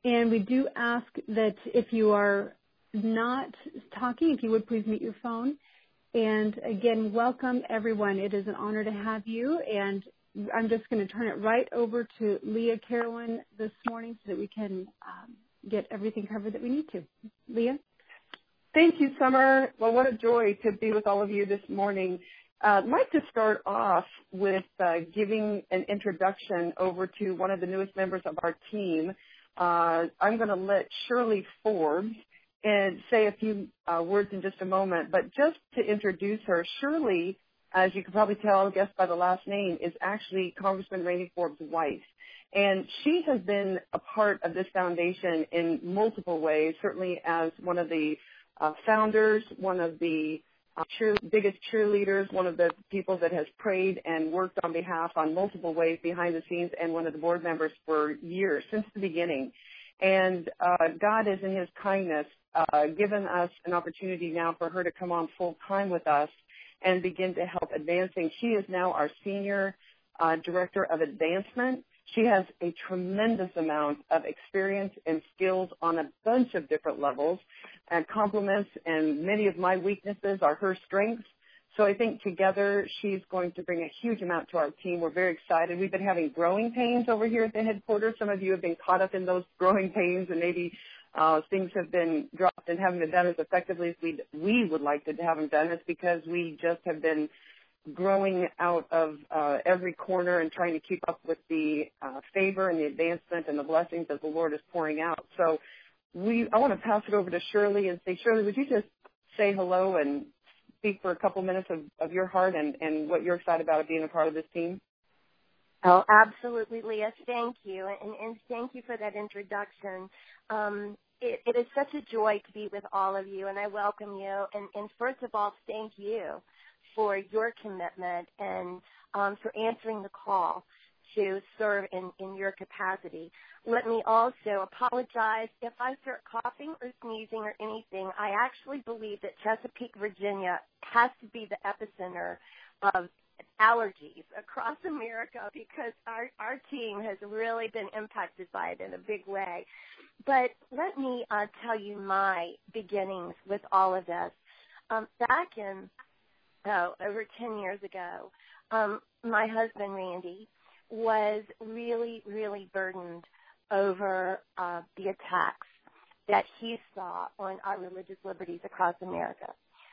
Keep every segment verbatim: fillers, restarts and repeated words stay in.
And we do ask that if you are not talking, if you would please mute your phone. And again, welcome everyone. It is an honor to have you. And I'm just going to turn it right over to Leah Carolyn this morning so that we can um, get everything covered that we need to. Leah? Thank you, Summer. Well, what a joy to be with all of you this morning. Uh, I'd like to start off with uh, giving an introduction over to one of the newest members of our team. Uh, I'm going to let Shirley Forbes and say a few uh, words in just a moment, but just to introduce her, Shirley, as you can probably tell, I guess by the last name, is actually Congressman Randy Forbes' wife. And she has been a part of this foundation in multiple ways, certainly as one of the uh, founders, one of the uh, cheer, biggest cheerleaders, one of the people that has prayed and worked on behalf on multiple ways behind the scenes, and one of the board members for years, since the beginning. And uh, God is, in his kindness, uh, given us an opportunity now for her to come on full time with us and begin to help advancing. She is now our Senior uh, Director of Advancement. She has a tremendous amount of experience and skills on a bunch of different levels and complements, and many of my weaknesses are her strengths. So I think together she's going to bring a huge amount to our team. We're very excited. We've been having growing pains over here at the headquarters. Some of you have been caught up in those growing pains, and maybe uh, things have been dropped and haven't been done as effectively as we we would like to have them done. It's because we just have been growing out of uh, every corner and trying to keep up with the uh, favor and the advancement and the blessings that the Lord is pouring out. So we, I want to pass it over to Shirley and say, Shirley, would you just say hello and speak for a couple minutes of, of your heart and, and what you're excited about being a part of this team? Oh, absolutely, Leah. Thank you, and, and thank you for that introduction. Um, it, it is such a joy to be with all of you, and I welcome you. And, and first of all, thank you for your commitment and um, for answering the call to serve in, in your capacity. Let me also apologize if I start coughing or sneezing or anything. I actually believe that Chesapeake, Virginia has to be the epicenter of allergies across America because our, our team has really been impacted by it in a big way. But let me uh, tell you my beginnings with all of this. Um, back in Oh, over ten years ago, um, my husband, Randy, was really, really burdened over uh, the attacks that he saw on our religious liberties across America.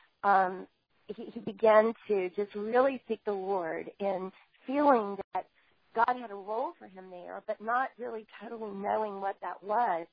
Um, he, he began to just really seek the Lord in feeling that God had a role for him there, but not really totally knowing what that was.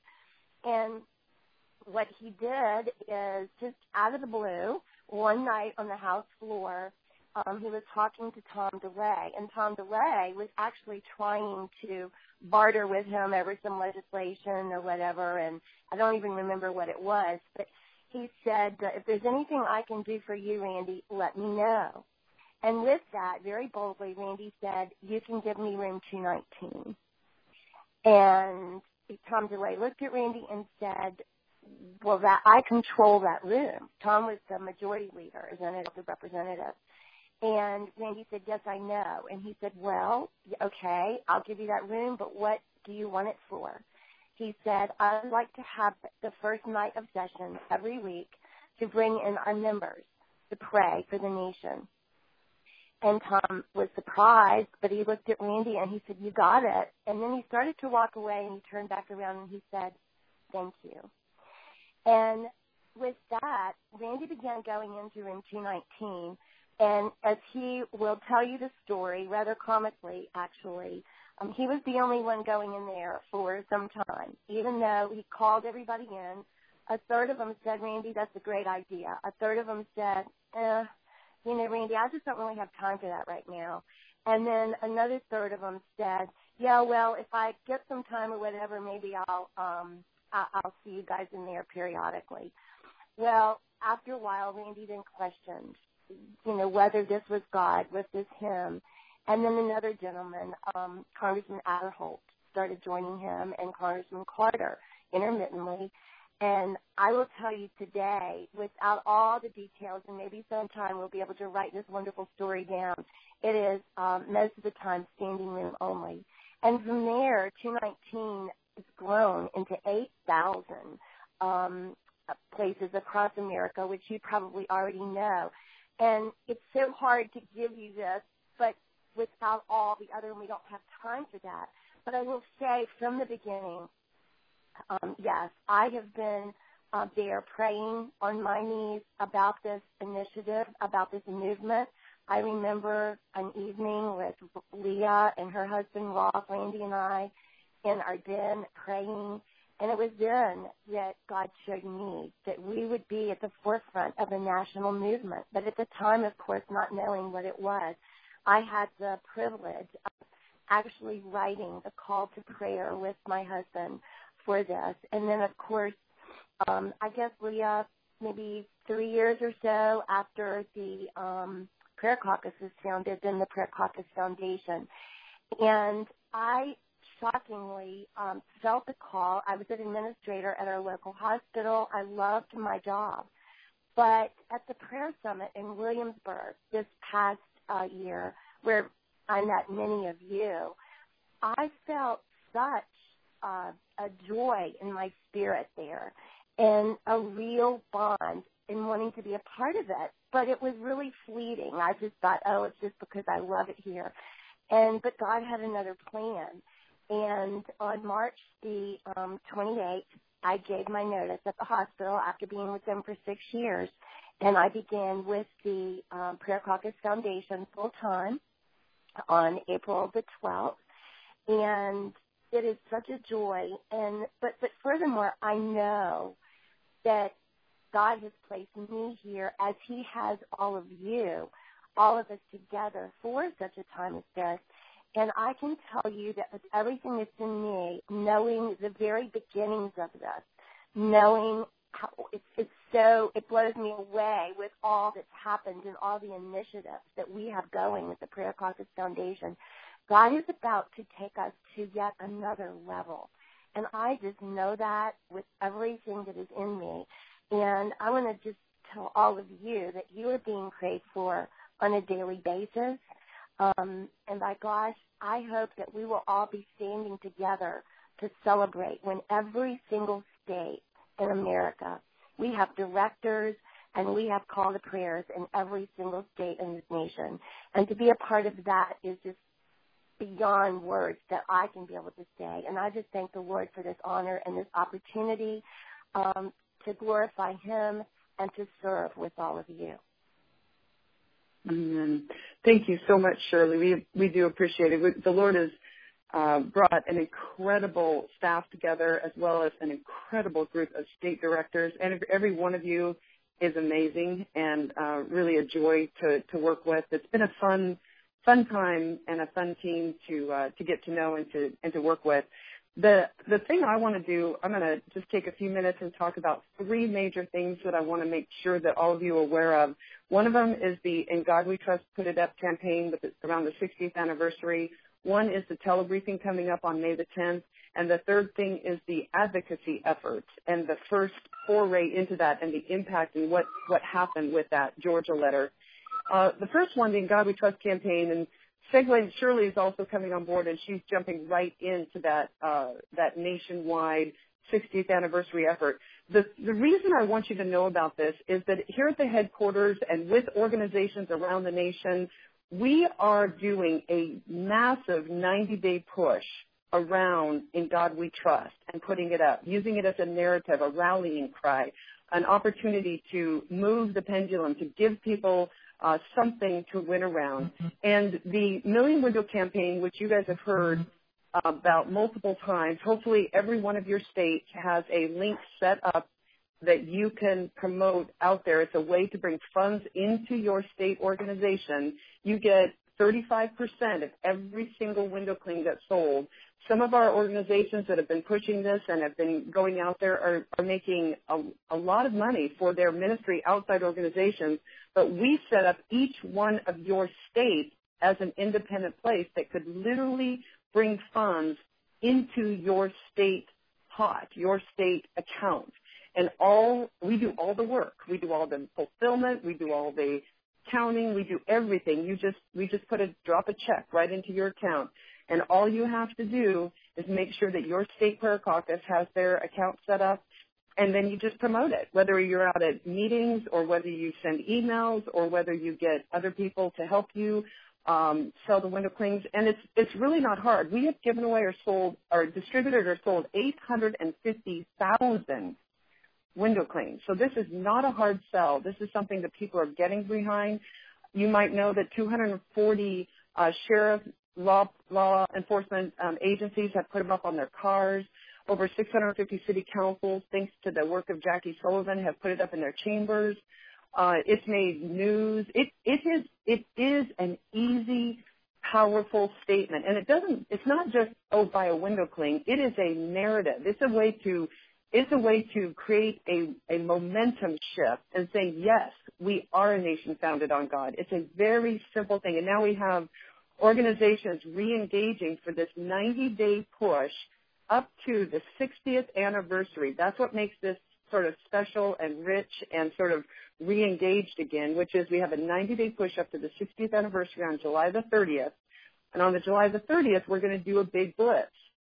And what he did is just out of the blue, one night on the House floor, um, he was talking to Tom DeLay, and Tom DeLay was actually trying to barter with him over some legislation or whatever, and I don't even remember what it was, but he said, if there's anything I can do for you, Randy, let me know. And with that, very boldly, Randy said, you can give me room two nineteen. And Tom DeLay looked at Randy and said, well, that I control that room. Tom was the majority leader, as an elected representative. And Randy said, yes, I know. And he said, well, okay, I'll give you that room, but what do you want it for? He said, I'd like to have the first night of session every week to bring in our members to pray for the nation. And Tom was surprised, but he looked at Randy and he said, you got it. And then he started to walk away, and he turned back around and he said, thank you. And with that, Randy began going into room two nineteen, and as he will tell you the story, rather comically, actually, um, he was the only one going in there for some time. Even though he called everybody in, a third of them said, Randy, that's a great idea. A third of them said, eh, you know, Randy, I just don't really have time for that right now. And then another third of them said, yeah, well, if I get some time or whatever, maybe I'll um, I'll see you guys in there periodically. Well, after a while, Randy then questioned, you know, whether this was God, was this him. And then another gentleman, um, Congressman Adderholt, started joining him, and Congressman Carter intermittently. And I will tell you today, without all the details, and maybe sometime we'll be able to write this wonderful story down, it is um, most of the time standing room only. And from there, two nineteen is grown into eight thousand um, places across America, which you probably already know. And it's so hard to give you this, but without all the other, and we don't have time for that. But I will say from the beginning, um, yes, I have been uh, there praying on my knees about this initiative, about this movement. I remember an evening with Leah and her husband, Ross, Randy, and I in our den praying. And it was then that God showed me that we would be at the forefront of a national movement. But at the time, of course, not knowing what it was, I had the privilege of actually writing the call to prayer with my husband for this. And then, of course, um, I guess, Leah, maybe three years or so after the um, Prayer Caucus was founded, then the Prayer Caucus Foundation. And I shockingly um, felt the call. I was an administrator at our local hospital. I loved my job. But at the prayer summit in Williamsburg this past uh, year, where I met many of you, I felt such uh, a joy in my spirit there and a real bond in wanting to be a part of it. But it was really fleeting. I just thought, oh, it's just because I love it here. And but God had another plan. And on March the um, twenty-eighth, I gave my notice at the hospital after being with them for six years. And I began with the um, Prayer Caucus Foundation full-time on April the twelfth. And it is such a joy. And but, but furthermore, I know that God has placed me here as he has all of you, all of us together for such a time as this. And I can tell you that with everything that's in me, knowing the very beginnings of this, knowing how it's, it's so, it blows me away with all that's happened and all the initiatives that we have going with the Prayer Caucus Foundation. God is about to take us to yet another level. And I just know that with everything that is in me. And I want to just tell all of you that you are being prayed for on a daily basis. Um, and by gosh, I hope that we will all be standing together to celebrate when every single state in America, we have directors and we have call to prayers in every single state in this nation. And to be a part of that is just beyond words that I can be able to say. And I just thank the Lord for this honor and this opportunity um, to glorify him and to serve with all of you. Amen. Thank you so much, Shirley. We we do appreciate it. The Lord has uh, brought an incredible staff together, as well as an incredible group of state directors, and every one of you is amazing and uh, really a joy to, to work with. It's been a fun fun time and a fun team to uh, to get to know and to and to work with. The the thing I want to do, I'm going to just take a few minutes and talk about three major things that I want to make sure that all of you are aware of. One of them is the In God We Trust Put It Up campaign with the, around the sixtieth anniversary. One is the telebriefing coming up on May the tenth. And the third thing is the advocacy efforts and the first foray into that and the impact and what, what happened with that Georgia letter. Uh, the first one, the In God We Trust campaign, and Segue Shirley is also coming on board, and she's jumping right into that uh, that nationwide sixtieth anniversary effort. The, the reason I want you to know about this is that here at the headquarters and with organizations around the nation, we are doing a massive ninety-day push around In God We Trust and putting it up, using it as a narrative, a rallying cry, an opportunity to move the pendulum, to give people Uh, something to win around. And the Million Window campaign, which you guys have heard about multiple times, hopefully every one of your states has a link set up that you can promote out there. It's a way to bring funds into your state organization. You get thirty-five percent of every single window cling that's sold. Some of our organizations that have been pushing this and have been going out there are, are making a, a lot of money for their ministry outside organizations, but we set up each one of your states as an independent place that could literally bring funds into your state pot, your state account. And all we do all the work. We do all the fulfillment. We do all the counting. We do everything. You just we just put a drop a check right into your account. And all you have to do is make sure that your state prayer caucus has their account set up, and then you just promote it, whether you're out at meetings or whether you send emails or whether you get other people to help you um, sell the window clings. And it's it's really not hard. We have given away or sold, or distributed or sold eight hundred fifty thousand window clings. So this is not a hard sell. This is something that people are getting behind. You might know that two hundred forty uh, sheriff law law enforcement um, agencies have put them up on their cars. Over six hundred fifty city councils, thanks to the work of Jackie Sullivan, have put it up in their chambers. Uh, it's made news. It it is it is an easy, powerful statement, and it doesn't. It's not just oh, buy a window cling. It is a narrative. It's a way to it's a way to create a a momentum shift and say yes, we are a nation founded on God. It's a very simple thing, and now we have organizations re-engaging for this ninety-day push up to the sixtieth anniversary. That's what makes this sort of special and rich and sort of re-engaged again, which is we have a ninety-day push up to the sixtieth anniversary on July the thirtieth. And on the July the thirtieth, we're going to do a big blitz.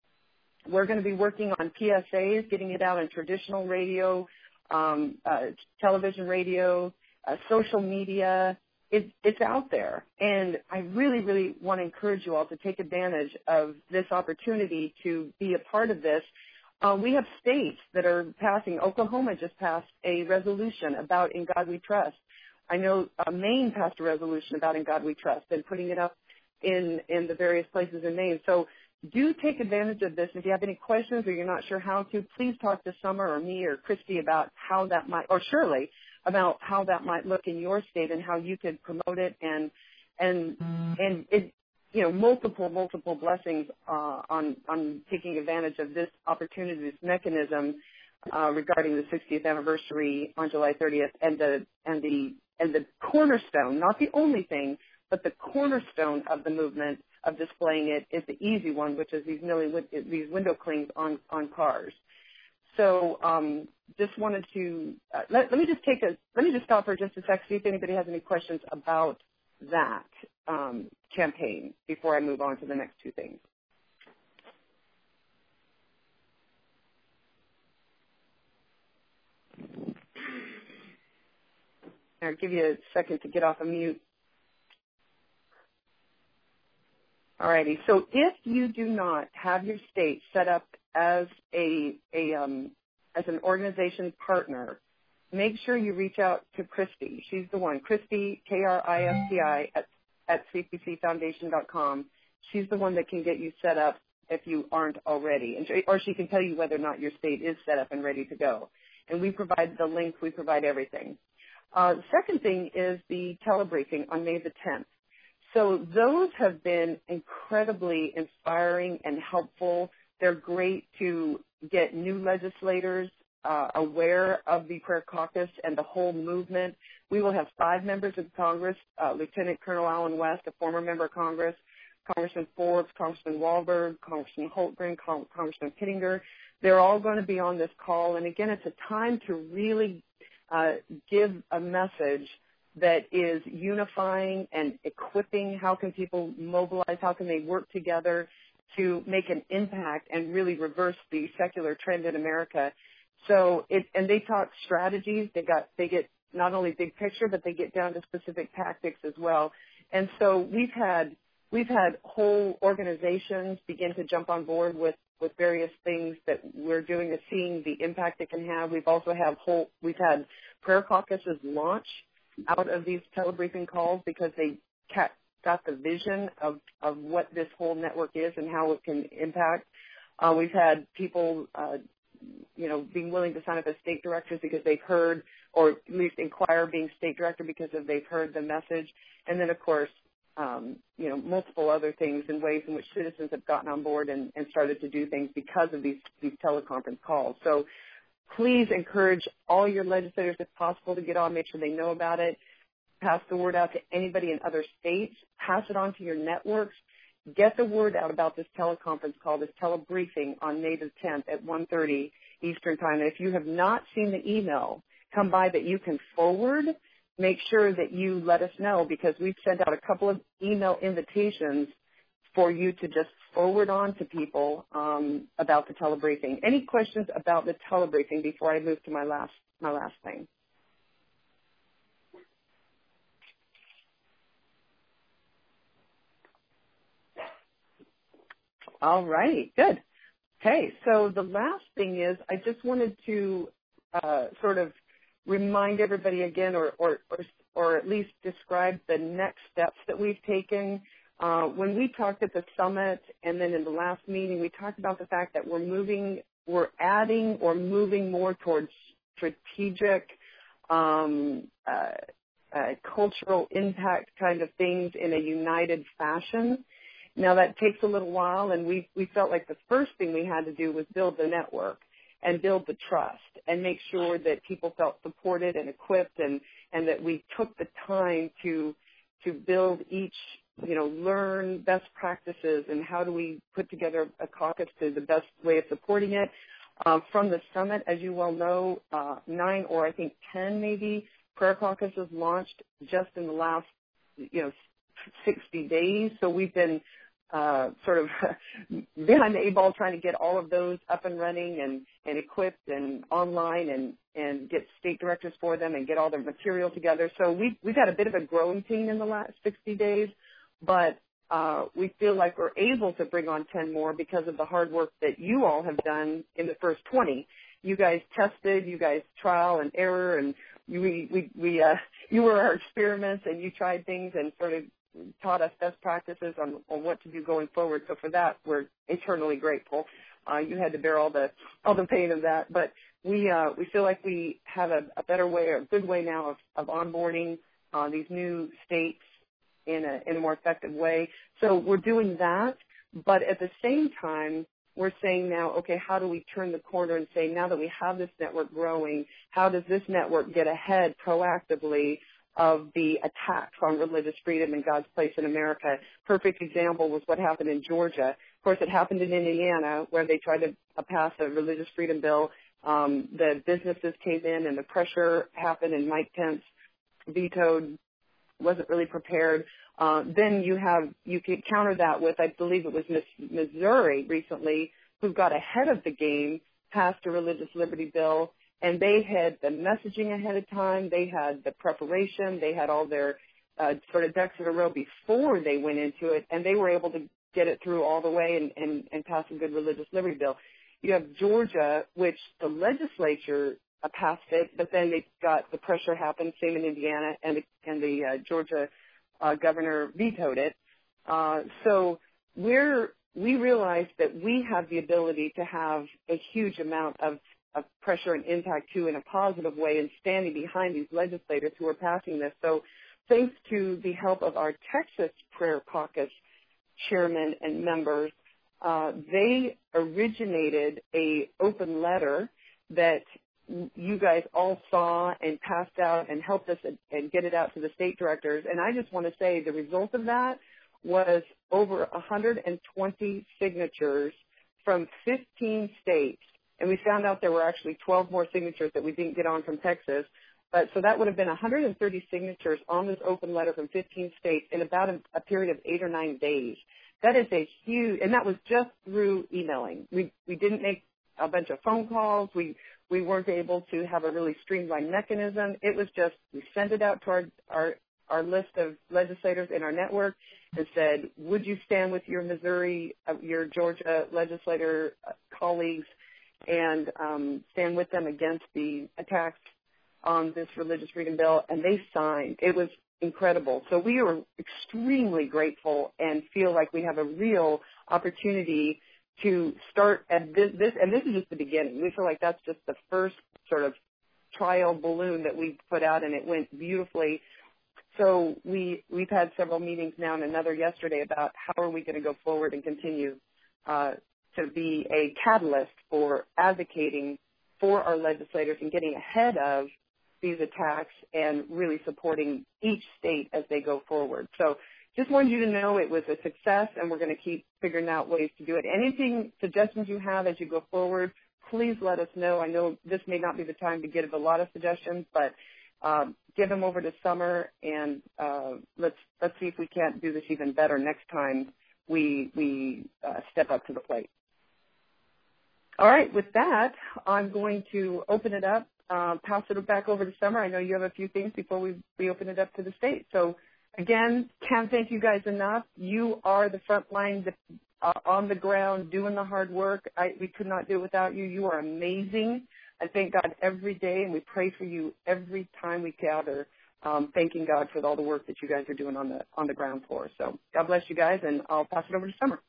We're going to be working on P S As, getting it out in traditional radio, um, uh, television radio, uh, social media. It, it's out there. And I really, really want to encourage you all to take advantage of this opportunity to be a part of this. Uh, we have states that are passing. Oklahoma just passed a resolution about In God We Trust. I know uh, Maine passed a resolution about In God We Trust and putting it up in, in the various places in Maine. So do take advantage of this. If you have any questions or you're not sure how to, please talk to Summer or me or Christy about how that might, or Shirley, about how that might look in your state and how you could promote it and, and, and it, you know, multiple, multiple blessings uh, on, on taking advantage of this opportunity, this mechanism uh, regarding the sixtieth anniversary on July thirtieth, and the and the and the cornerstone, not the only thing, but the cornerstone of the movement of displaying it is the easy one, which is these million these window clings on on cars. So um, just wanted to uh, let, let me just take a let me just stop for just a sec, see if anybody has any questions about that um, campaign before I move on to the next two things. I'll give you a second to get off of mute. All righty. So if you do not have your state set up as a, a um, as an organization partner, make sure you reach out to Christy. She's the one, Christy, K R I S T I, at, at C P C foundation dot com. She's the one that can get you set up if you aren't already, and or she can tell you whether or not your state is set up and ready to go. And we provide the link. We provide everything. Uh, the second thing is the telebriefing on May the tenth. So those have been incredibly inspiring and helpful. They're great to get new legislators uh, aware of the Prayer Caucus and the whole movement. We will have five members of Congress, uh, Lieutenant Colonel Alan West, a former member of Congress, Congressman Forbes, Congressman Wahlberg, Congressman Holtgren, Con- Congressman Pittinger. They're all going to be on this call. And, again, it's a time to really uh, give a message that is unifying and equipping. How can people mobilize? How can they work together to make an impact and really reverse the secular trend in America? So, it, and they talk strategies. They got, they get not only big picture, but they get down to specific tactics as well. And so we've had, we've had whole organizations begin to jump on board with, with various things that we're doing to seeing the impact it can have. We've also have whole, we've had prayer caucuses launch out of these telebriefing calls because they got the vision of, of what this whole network is and how it can impact. Uh, we've had people, uh, you know, being willing to sign up as state directors because they've heard, or at least inquire being state director because of they've heard the message. And then, of course, um, you know, multiple other things and ways in which citizens have gotten on board and, and started to do things because of these, these teleconference calls. So please encourage all your legislators, if possible, to get on, make sure they know about it. Pass the word out to anybody in other states. Pass it on to your networks. Get the word out about this teleconference call, this telebriefing on May the tenth at one thirty Eastern Time. And if you have not seen the email come by that you can forward, make sure that you let us know because we've sent out a couple of email invitations for you to just forward on to people um, about the telebriefing. Any questions about the telebriefing before I move to my last my last thing? All right, good. Okay, so the last thing is I just wanted to uh, sort of remind everybody again, or, or, or, or at least describe the next steps that we've taken. Uh, when we talked at the summit and then in the last meeting, we talked about the fact that we're moving, we're adding or moving more towards strategic, um, uh, uh, cultural impact kind of things in a united fashion. Now that takes a little while, and we we felt like the first thing we had to do was build the network and build the trust and make sure that people felt supported and equipped, and, and that we took the time to to build each, you know, learn best practices and how do we put together a caucus to the best way of supporting it. Uh, from the summit, as you well know, uh, nine or I think ten maybe prayer caucuses launched just in the last, you know, sixty days. So we've been uh, sort of behind the eight ball trying to get all of those up and running and, and equipped and online and, and get state directors for them and get all their material together. So we've, we've had a bit of a growing team in the last sixty days, but uh, we feel like we're able to bring on ten more because of the hard work that you all have done in the first twenty. You guys tested, you guys trial and error, and you, we, we, we uh, you were our experiments, and you tried things and sort of taught us best practices on, on what to do going forward. So for that, we're eternally grateful. Uh, you had to bear all the all the pain of that, but we uh, we feel like we have a, a better way, or a good way now of, of onboarding uh, these new states in a in a more effective way. So we're doing that, but at the same time, we're saying now, okay, how do we turn the corner and say, now that we have this network growing, how does this network get ahead proactively of the attacks on religious freedom and God's place in America? Perfect example was what happened in Georgia. Of course, it happened in Indiana, where they tried to uh, pass a religious freedom bill. Um, the businesses came in and the pressure happened, and Mike Pence vetoed, wasn't really prepared. Uh, then you have, you can counter that with, I believe it was Missouri recently, who got ahead of the game, passed a religious liberty bill, and they had the messaging ahead of time. They had the preparation. They had all their uh, sort of ducks in a row before they went into it, and they were able to get it through all the way and, and, and pass a good religious liberty bill. You have Georgia, which the legislature uh, passed it, but then they got the pressure happened, same in Indiana, and the, and the uh, Georgia uh, governor vetoed it. Uh, so we're, we realize that we have the ability to have a huge amount of of pressure and impact too in a positive way, and standing behind these legislators who are passing this. So thanks to the help of our Texas Prayer Caucus chairman and members, uh, they originated a open letter that you guys all saw and passed out and helped us and, and get it out to the state directors. And I just want to say the result of that was over one hundred twenty signatures from fifteen states. And we found out there were actually twelve more signatures that we didn't get on from Texas. But so that would have been one hundred thirty signatures on this open letter from fifteen states in about a, a period of eight or nine days. That is a huge, and that was just through emailing. We we didn't make a bunch of phone calls. We we weren't able to have a really streamlined mechanism. It was just, we sent it out to our our, our list of legislators in our network and said, would you stand with your Missouri, uh, your Georgia legislator uh, colleagues and um, stand with them against the attacks on this religious freedom bill? And they signed. It was incredible. So we are extremely grateful and feel like we have a real opportunity to start at this, this, and this is just the beginning. We feel like that's just the first sort of trial balloon that we put out, and it went beautifully. So we, we've had several meetings now and another yesterday about how are we going to go forward and continue uh, to be a catalyst for advocating for our legislators and getting ahead of these attacks and really supporting each state as they go forward. So just wanted you to know it was a success, and we're going to keep figuring out ways to do it. Anything, suggestions you have as you go forward, please let us know. I know this may not be the time to give a lot of suggestions, but um, give them over to Summer, and uh, let's let's see if we can't do this even better next time we we uh, step up to the plate. All right, with that, I'm going to open it up, uh, pass it back over to Summer. I know you have a few things before we, we open it up to the state. So, again, can't thank you guys enough. You are the front line, the, uh, on the ground, doing the hard work. I, we could not do it without you. You are amazing. I thank God every day, and we pray for you every time we gather, um, thanking God for all the work that you guys are doing on the on the ground floor. So God bless you guys, and I'll pass it over to Summer.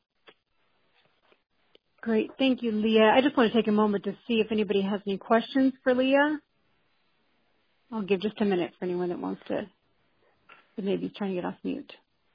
Great. Thank you, Leah. I just want to take a moment to see if anybody has any questions for Leah. I'll give just a minute for anyone that wants to, that maybe is trying to get off mute.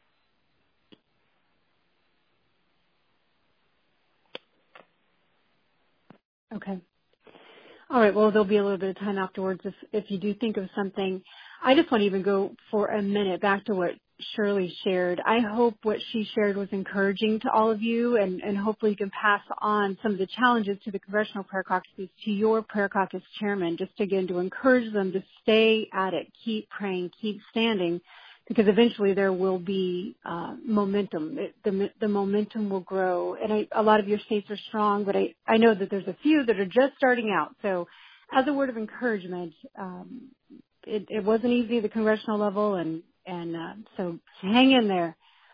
Okay. All right. Well, there'll be a little bit of time afterwards if, if you do think of something. I just want to even go for a minute back to what Shirley shared. I hope what she shared was encouraging to all of you, and, and hopefully you can pass on some of the challenges to the Congressional Prayer Caucuses to your Prayer Caucus chairman, just again to encourage them to stay at it, keep praying, keep standing, because eventually there will be uh, momentum. It, the, the momentum will grow. And I, a lot of your states are strong, but I, I know that there's a few that are just starting out. So as a word of encouragement, um, it, it wasn't easy at the congressional level, and And uh, so hang in there.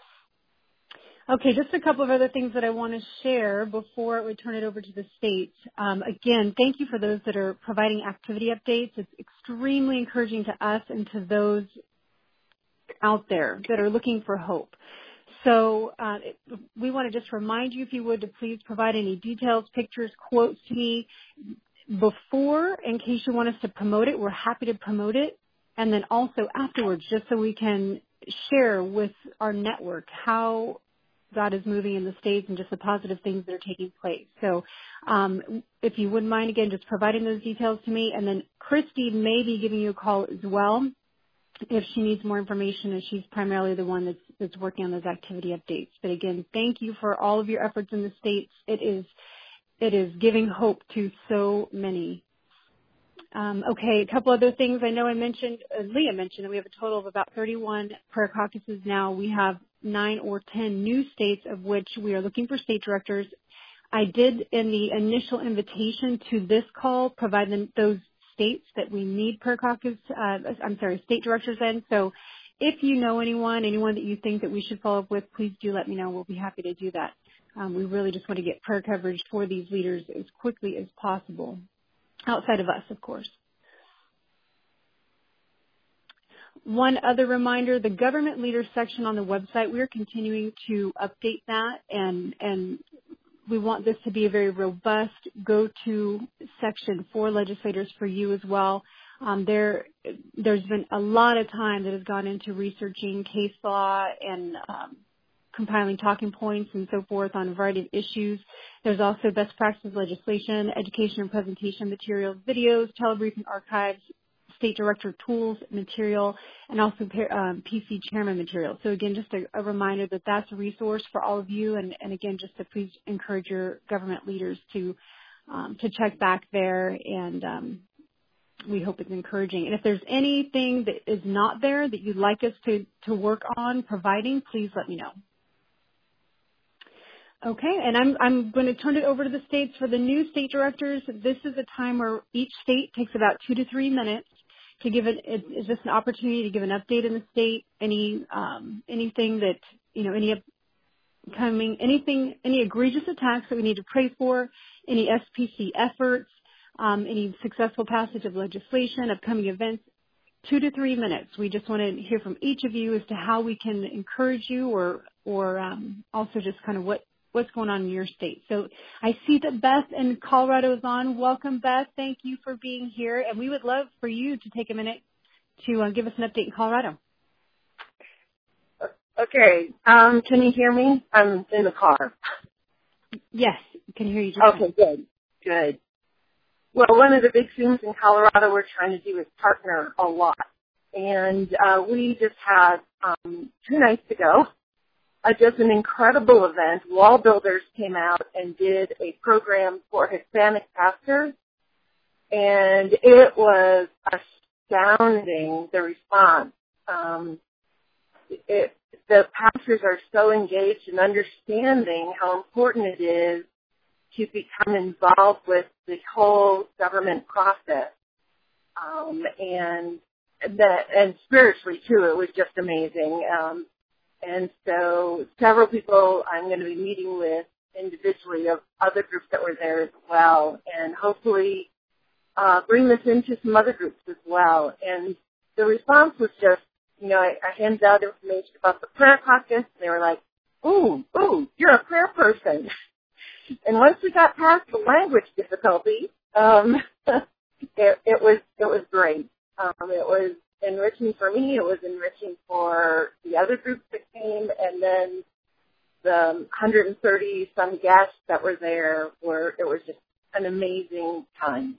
Okay, just a couple of other things that I want to share before we turn it over to the states. Um, again, thank you for those that are providing activity updates. It's extremely encouraging to us and to those out there that are looking for hope. So uh, it, we want to just remind you, if you would, to please provide any details, pictures, quotes to me before, in case you want us to promote it. We're happy to promote it. And then also afterwards, just so we can share with our network how God is moving in the states and just the positive things that are taking place. So um, if you wouldn't mind, again, just providing those details to me. And then Christy may be giving you a call as well if she needs more information, and she's primarily the one that's, that's working on those activity updates. But again, thank you for all of your efforts in the states. It is, it is giving hope to so many. Um, okay, a couple other things. I know I mentioned, uh, Leah mentioned that we have a total of about thirty-one prayer caucuses now. We have nine or ten new states, of which we are looking for state directors. I did, in the initial invitation to this call, provide them those states that we need prayer caucus, uh, I'm sorry, state directors in. So if you know anyone, anyone that you think that we should follow up with, please do let me know. We'll be happy to do that. Um, we really just want to get prayer coverage for these leaders as quickly as possible. Outside of us, of course. One other reminder, the government leaders section on the website, we're continuing to update that, and, and we want this to be a very robust go-to section for legislators, for you as well. Um, there, there's been a lot of time that has gone into researching case law and um, compiling talking points and so forth on a variety of issues. There's also best practices legislation, education and presentation materials, videos, telebriefing archives, state director tools material, and also um, P C chairman material. So again, just a, a reminder that that's a resource for all of you, and, and again, just to please encourage your government leaders to um, to check back there, and um, we hope it's encouraging. And if there's anything that is not there that you'd like us to, to work on providing, please let me know. Okay, and I'm, I'm going to turn it over to the states. For the new state directors, this is a time where each state takes about two to three minutes to give it, it's just an opportunity to give an update in the state, any, um, anything that, you know, any coming, anything, any egregious attacks that we need to pray for, any S P C efforts, um, any successful passage of legislation, upcoming events. Two to three minutes. We just want to hear from each of you as to how we can encourage you, or, or um, also just kind of what, what's going on in your state. So I see that Beth in Colorado is on. Welcome, Beth. Thank you for being here. And we would love for you to take a minute to uh, give us an update in Colorado. Okay. Um, can you hear me? I'm in the car. Yes, can hear you. Just okay, good. Good. Well, one of the big things in Colorado we're trying to do is partner a lot. And uh, we just had, um, two nights ago, uh, just an incredible event. Wall Builders came out and did a program for Hispanic pastors. And it was astounding, the response. Um, it, the pastors are so engaged in understanding how important it is to become involved with the whole government process. Um, and that, and spiritually too, it was just amazing. Um, and so several people I'm going to be meeting with individually of other groups that were there as well, and hopefully uh, bring this into some other groups as well. And the response was just, you know, I, I handed out information about the prayer caucus, and they were like, ooh, ooh, you're a prayer person. And once we got past the language difficulty, um, it, it was it was great. Um, it was enriching for me. It was enriching for the other groups that came, and then the one hundred thirty some guests that were there were. It was just an amazing time.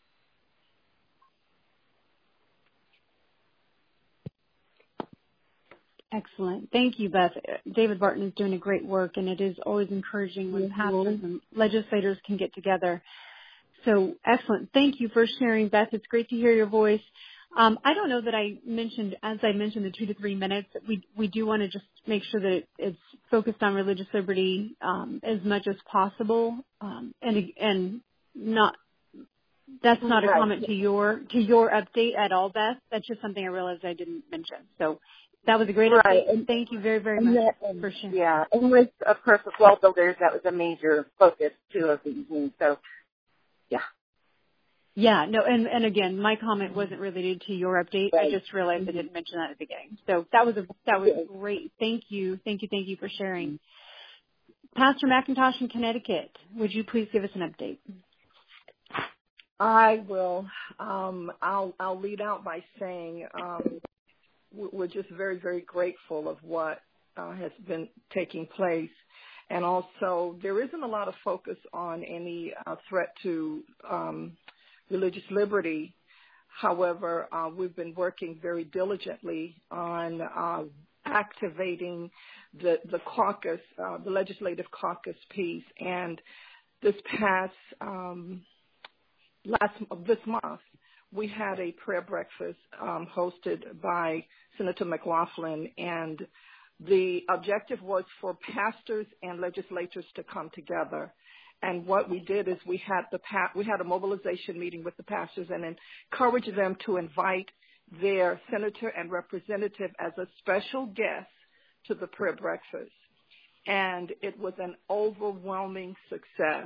Excellent. Thank you, Beth. David Barton is doing a great work, and it is always encouraging when Mm-hmm. pastors and legislators can get together. So excellent. Thank you for sharing, Beth. It's great to hear your voice. Um, I don't know that I mentioned, as I mentioned, the two to three minutes. We we do want to just make sure that it, it's focused on religious liberty um, as much as possible, um, and and not. That's not a Right. comment to your to your update at all, Beth. That's just something I realized I didn't mention. So that was a great Right. update. And thank you very, very And much that, and, for sharing. yeah, and with, of course, with Well Builders, that was a major focus, too, of the evening. So, yeah. Yeah, no, and, and again, my comment wasn't related to your update. Right. I just realized Mm-hmm. I didn't mention that at the beginning. So that was a that was Yes. great. Thank you, thank you, thank you for sharing. Pastor McIntosh in Connecticut, would you please give us an update? I will. Um, I'll I'll lead out by saying um, we're just very, very grateful of what uh, has been taking place. And also, there isn't a lot of focus on any uh, threat to um, religious liberty. However, uh, we've been working very diligently on uh, activating the, the caucus, uh, the legislative caucus piece. And this past, um, last this month, we had a prayer breakfast um, hosted by Senator McLaughlin, and the objective was for pastors and legislators to come together. And what we did is we had the pa- we had a mobilization meeting with the pastors and encouraged them to invite their senator and representative as a special guest to the prayer breakfast. And it was an overwhelming success.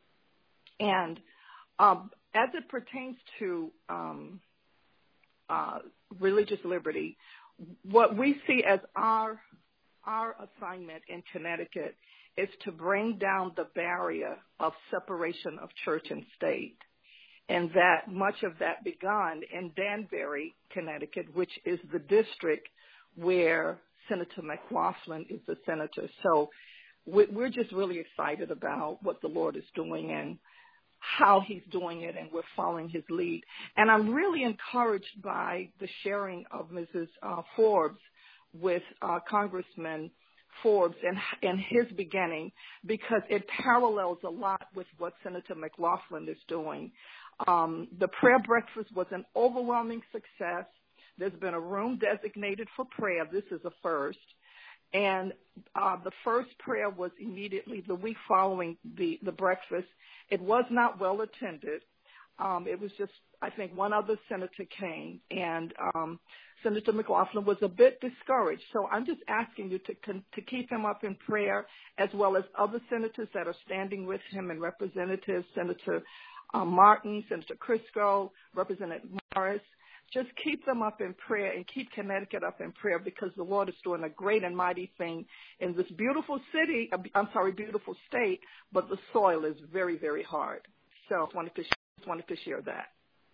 And um, as it pertains to um, uh, religious liberty, what we see as our our assignment in Connecticut is to bring down the barrier of separation of church and state, and that much of that began in Danbury, Connecticut, which is the district where Senator McLaughlin is the senator. So we're just really excited about what the Lord is doing and how he's doing it, and we're following his lead. And I'm really encouraged by the sharing of Missus Uh, Forbes with uh, Congressman Forbes and, and his beginning, because it parallels a lot with what Senator McLaughlin is doing. Um, the prayer breakfast was an overwhelming success. There's been a room designated for prayer. This is a first. And uh, the first prayer was immediately the week following the, the breakfast. It was not well attended. Um, it was just, I think, one other senator came, and um, Senator McLaughlin was a bit discouraged. So I'm just asking you to to keep him up in prayer, as well as other senators that are standing with him and representatives, Senator uh, Martin, Senator Crisco, Representative Morris. Just keep them up in prayer and keep Connecticut up in prayer, because the Lord is doing a great and mighty thing in this beautiful city, I'm sorry, beautiful state, but the soil is very, very hard. So I just wanted to, just wanted to share that.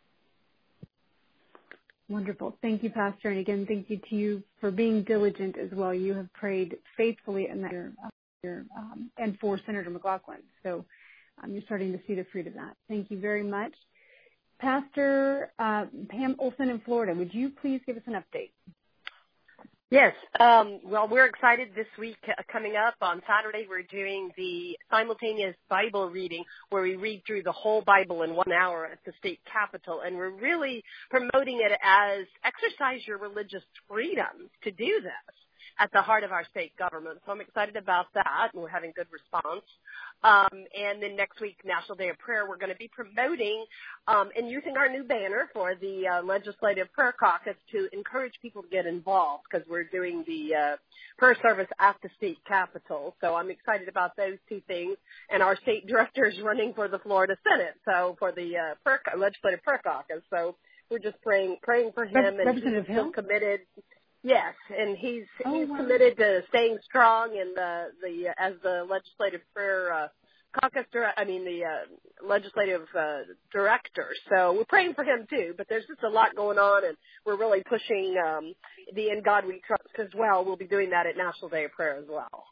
Wonderful. Thank you, Pastor. And again, thank you to you for being diligent as well. You have prayed faithfully in that, um, and for Senator McLaughlin. So um, you're starting to see the fruit of that. Thank you very much. Pastor uh, Pam Olson in Florida, would you please give us an update? Yes. Um, well, we're excited this week uh, coming up. On Saturday, we're doing the simultaneous Bible reading where we read through the whole Bible in one hour at the state capitol. And we're really promoting it as exercise your religious freedom to do this. at the heart of our state government. So I'm excited about that, and we're having good response. Um, and then next week, National Day of Prayer, we're going to be promoting um, and using our new banner for the uh, Legislative Prayer Caucus to encourage people to get involved, because we're doing the uh, prayer service at the state capitol. So I'm excited about those two things. And our state director is running for the Florida Senate, so for the uh, prayer, Legislative Prayer Caucus. So we're just praying praying for him, and Representative he's Hill? committed. Yes, and he's Oh, he's wow. committed to staying strong in the the uh, as the Legislative Prayer uh, Caucus. I mean the uh, Legislative uh, Director. So we're praying for him too. But there's just a lot going on, and we're really pushing um, the "In God We Trust" as well. We'll be doing that at National Day of Prayer as well.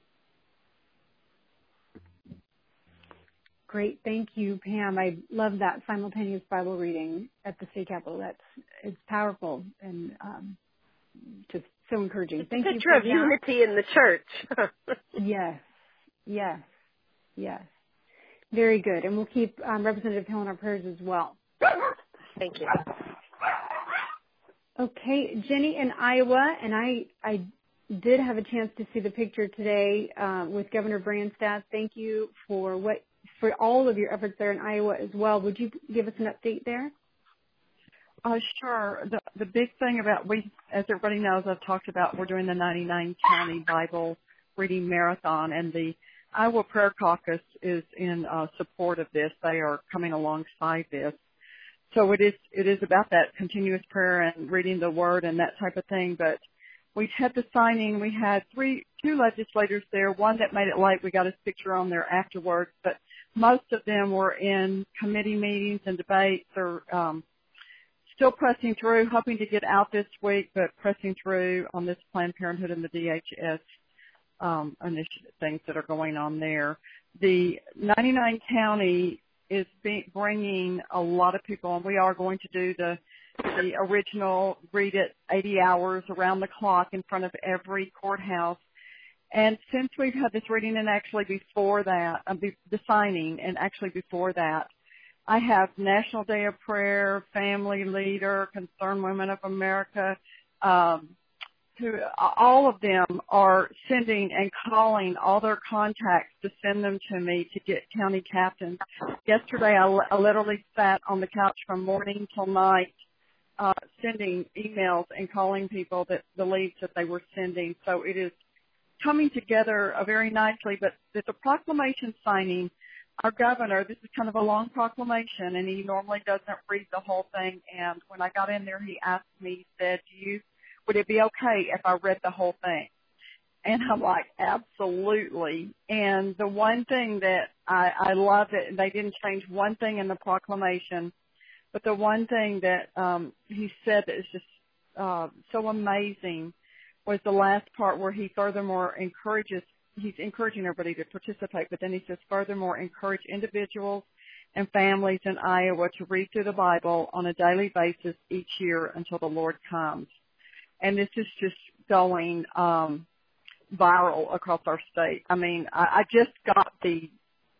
Great. Thank you, Pam. I love that simultaneous Bible reading at the state capitol. That's it's powerful and um, just so encouraging. It's Thank a you picture for of that. unity in the church. Yes, yes, yes. Very good. And we'll keep um, Representative Hill in our prayers as well. Thank you. Okay, Jenny in Iowa, and I, I did have a chance to see the picture today uh, with Governor Branstad. Thank you for what for all of your efforts there in Iowa as well. Would you give us an update there? Uh, sure. The, the big thing about, we, as everybody knows, I've talked about, we're doing the ninety-nine county Bible reading marathon, and the Iowa Prayer Caucus is in uh, support of this. They are coming alongside this. So it is it is about that continuous prayer and reading the Word and that type of thing. But we had the signing. We had three, two legislators there. One that made it late. We got his picture on there afterwards. But most of them were in committee meetings and debates, or um, still pressing through, hoping to get out this week, but pressing through on this Planned Parenthood and the D H S um, initiative things that are going on there. The ninety-nine county is being, bringing a lot of people, and we are going to do the the original read it eighty hours around the clock in front of every courthouse. And since we've had this reading, and actually before that, uh, be, the signing, and actually before that, I have National Day of Prayer, Family Leader, Concerned Women of America, um, who all of them are sending and calling all their contacts to send them to me to get county captains. Yesterday, I, I literally sat on the couch from morning till night, uh, sending emails and calling people that the leads that they were sending. So it is coming together uh, very nicely. But there's a proclamation signing. Our governor, this is kind of a long proclamation, and he normally doesn't read the whole thing. And when I got in there, he asked me, he said, do you, would it be okay if I read the whole thing? And I'm like, absolutely. And the one thing that I, I love it, they didn't change one thing in the proclamation, but the one thing that um, he said that is just uh, so amazing was the last part where he furthermore encourages, he's encouraging everybody to participate, but then he says, furthermore, encourage individuals and families in Iowa to read through the Bible on a daily basis each year until the Lord comes. And this is just going um, viral across our state. I mean, I, I just got the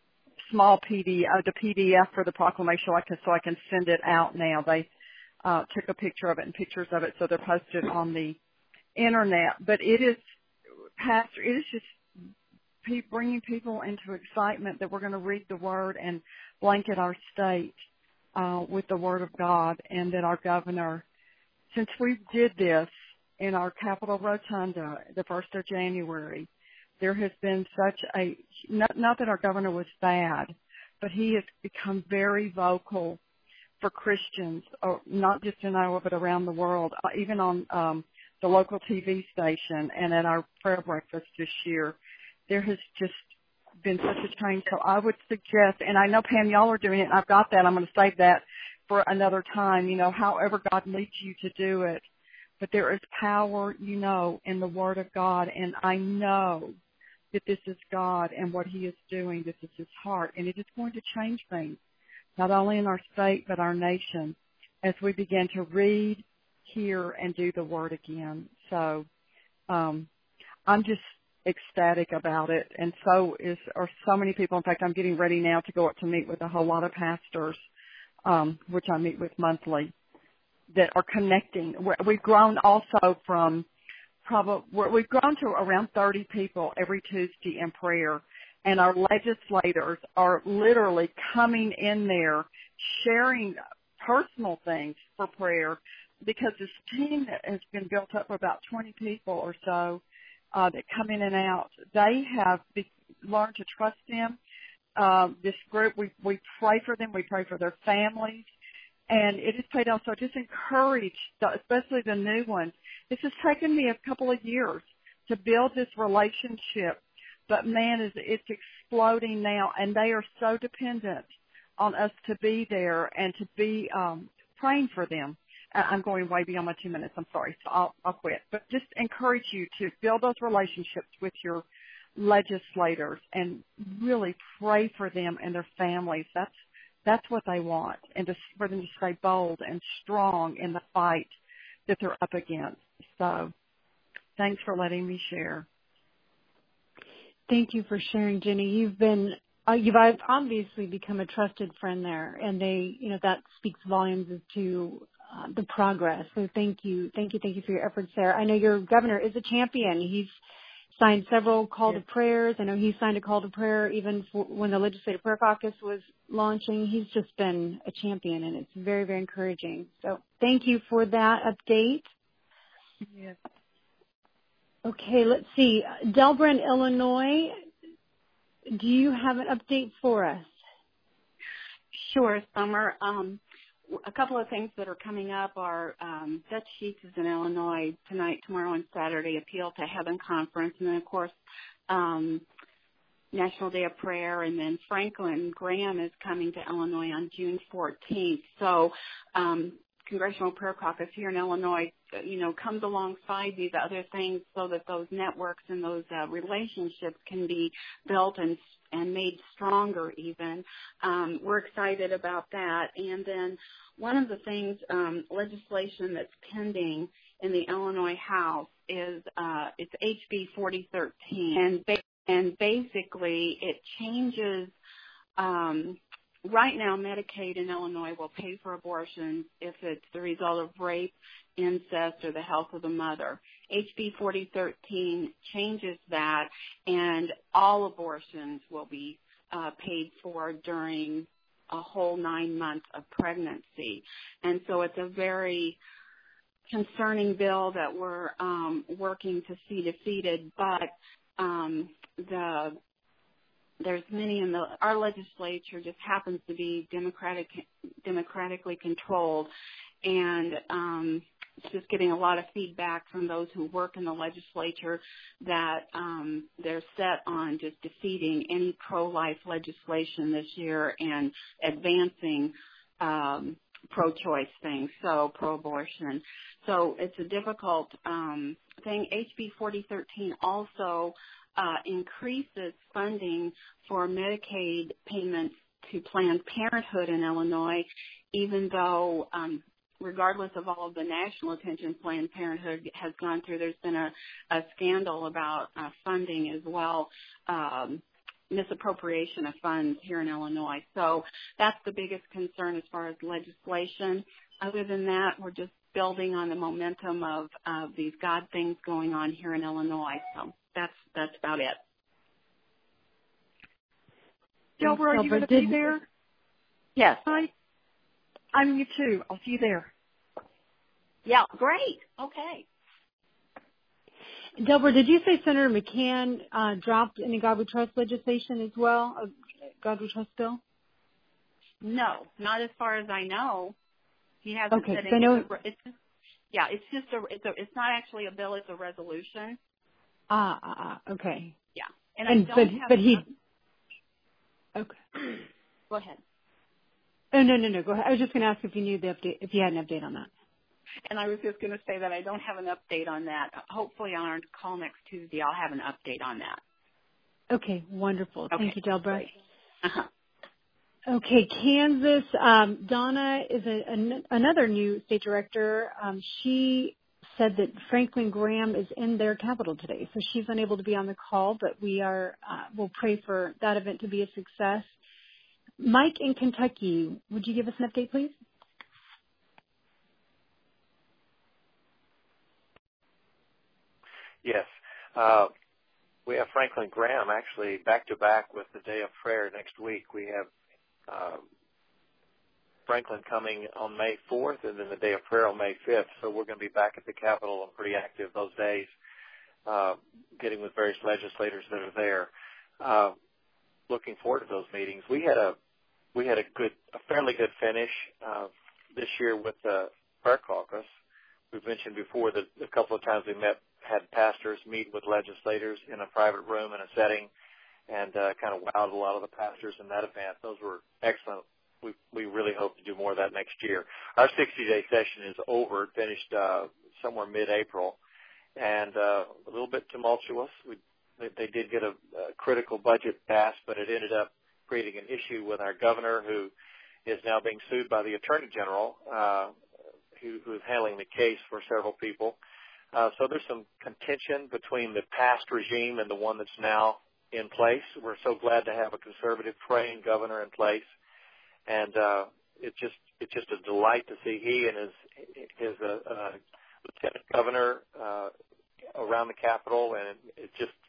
small P D F, uh, the P D F for the proclamation, so I can, so I can send it out now. They uh, took a picture of it and pictures of it, so they're posted on the internet. But it is, Pastor, it is just bringing people into excitement that we're going to read the Word and blanket our state uh, with the Word of God, and that our governor, since we did this in our Capitol Rotunda the first of January, there has been such a, not, not that our governor was bad, but he has become very vocal for Christians, or not just in Iowa but around the world, uh, even on um, the local T V station and at our prayer breakfast this year. There has just been such a change. So I would suggest, and I know, Pam, y'all are doing it, and I've got that. I'm going to save that for another time, you know, however God leads you to do it. But there is power, you know, in the Word of God, and I know that this is God and what He is doing. This is His heart, and it is going to change things, not only in our state but our nation, as we begin to read, hear, and do the Word again. So um, I'm just ecstatic about it, and so is are so many people. In fact, I'm getting ready now to go up to meet with a whole lot of pastors, um, which I meet with monthly, that are connecting. We've grown also from probably we've grown to around thirty people every Tuesday in prayer, and our legislators are literally coming in there, sharing personal things for prayer, because this team that has been built up for about twenty people or so uh, that come in and out, they have be- learned to trust them. Uh, this group, we, we pray for them, we pray for their families, and it has paid off. So just encourage, the, especially the new ones. This has taken me a couple of years to build this relationship, but man, is it's exploding now, and they are so dependent on us to be there and to be um, praying for them. I'm going way beyond my two minutes. I'm sorry, so I'll, I'll quit. But just encourage you to build those relationships with your legislators and really pray for them and their families. That's that's what they want, and to, for them to stay bold and strong in the fight that they're up against. So thanks for letting me share. Thank you for sharing, Jenny. You've been uh, you've obviously become a trusted friend there, and they, you know, that speaks volumes as to uh, the progress. So thank you, thank you, thank you for your efforts there. I know your governor is a champion. He's signed several call yes. to prayers. I know he signed a call to prayer even for when the Legislative Prayer Caucus was launching. He's just been a champion, and it's very, very encouraging. So thank you for that update. Yes. Okay, let's see. Delbra in Illinois, do you have an update for us? Sure, Summer. Um, a couple of things that are coming up are um, Dutch Sheets is in Illinois tonight, tomorrow, and Saturday, Appeal to Heaven Conference, and then, of course, um, National Day of Prayer, and then Franklin Graham is coming to Illinois on June fourteenth. So um, Congressional Prayer Caucus here in Illinois, you know, comes alongside these other things so that those networks and those uh, relationships can be built and and made stronger even. Um, we're excited about that. And then one of the things, um, legislation that's pending in the Illinois House is uh, it's H B forty thirteen. And, ba- and basically it changes um, right now, Medicaid in Illinois will pay for abortions if it's the result of rape, incest, or the health of the mother. H B forty thirteen changes that, and all abortions will be uh, paid for during a whole nine months of pregnancy. And so it's a very concerning bill that we're um, working to see defeated, but um, the There's many in the, our legislature just happens to be democratic, democratically controlled, and um, it's just getting a lot of feedback from those who work in the legislature that um, they're set on just defeating any pro-life legislation this year and advancing um, pro-choice things, so pro-abortion. So it's a difficult um, thing. H B forty thirteen also Uh, increases funding for Medicaid payments to Planned Parenthood in Illinois, even though, um, regardless of all of the national attention Planned Parenthood has gone through, there's been a, a scandal about uh, funding as well, um, misappropriation of funds here in Illinois. So that's the biggest concern as far as legislation. Other than that, we're just building on the momentum of, of these God things going on here in Illinois. So that's that's about it. Delbra, are you going to be there? Yes. Hi. I'm you too. I'll see you there. Yeah, great. Okay. Delbra, did you say Senator McCann uh, dropped any God We Trust legislation as well, a God We Trust bill? No, not as far as I know. He hasn't okay, said anything. Know... It's just, yeah, it's just a it's a it's not actually a bill. It's a resolution. Ah, ah, ah okay. Yeah, and, and I don't but have but he. enough... Okay. Go ahead. Oh no no no. Go ahead. I was just going to ask if you knew the update, if you had an update on that. And I was just going to say that I don't have an update on that. Hopefully on our call next Tuesday, I'll have an update on that. Okay, wonderful. Okay, Thank you, Delbra. Uh-huh. Okay, Kansas. Um, Donna is a, an, another new state director. Um, she said that Franklin Graham is in their capital today, so she's unable to be on the call, but we are, uh, we'll pray for that event to be a success. Mike in Kentucky, would you give us an update, please? Yes. Uh, we have Franklin Graham actually back-to-back with the Day of Prayer next week. We have uh, Franklin coming on May fourth and then the Day of Prayer on May fifth. So we're going to be back at the Capitol and pretty active those days, uh, getting with various legislators that are there. Uh, looking forward to those meetings. We had a we had a good, a fairly good finish uh, this year with the prayer caucus. We've mentioned before that a couple of times we met, had pastors meet with legislators in a private room in a setting, and uh, kind of wowed a lot of the pastors in that event. Those were excellent. We we really hope to do more of that next year. Our sixty-day session is over. It finished uh, somewhere mid-April, and uh, a little bit tumultuous. We, they, they did get a, a critical budget passed, but it ended up creating an issue with our governor, who is now being sued by the Attorney General, uh, who, who is handling the case for several people. Uh, so there's some contention between the past regime and the one that's now in place. We're so glad to have a conservative praying governor in place. And uh, it's just it's just a delight to see he and his his uh, uh, lieutenant governor uh, around the Capitol, and it, it just